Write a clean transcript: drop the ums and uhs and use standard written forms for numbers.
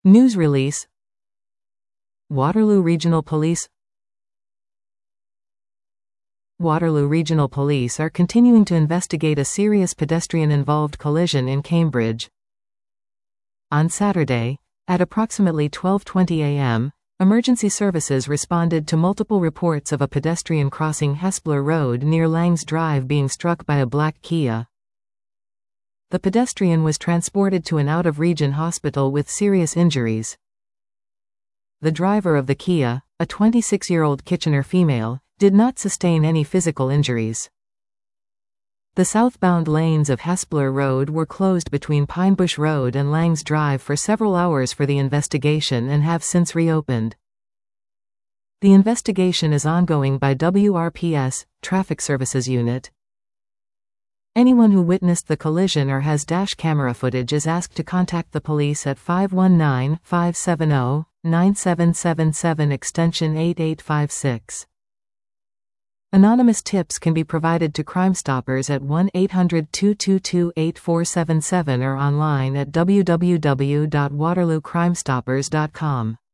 News release. Waterloo Regional Police. Waterloo Regional Police are continuing to investigate a serious pedestrian-involved collision in Cambridge. On Saturday, at approximately 12:20 a.m., emergency services responded to multiple reports of a pedestrian crossing Hespeler Road near Langs Drive being struck by a black Kia. The pedestrian was transported to an out-of-region hospital with serious injuries. The driver of the Kia, a 26-year-old Kitchener female, did not sustain any physical injuries. The southbound lanes of Hespeler Road were closed between Pinebush Road and Langs Drive for several hours for the investigation and have since reopened. The investigation is ongoing by WRPS, Traffic Services Unit. Anyone who witnessed the collision or has dash camera footage is asked to contact the police at 519-570-9777 extension 8856. Anonymous tips can be provided to Crime Stoppers at 1-800-222-8477 or online at www.waterloocrimestoppers.com.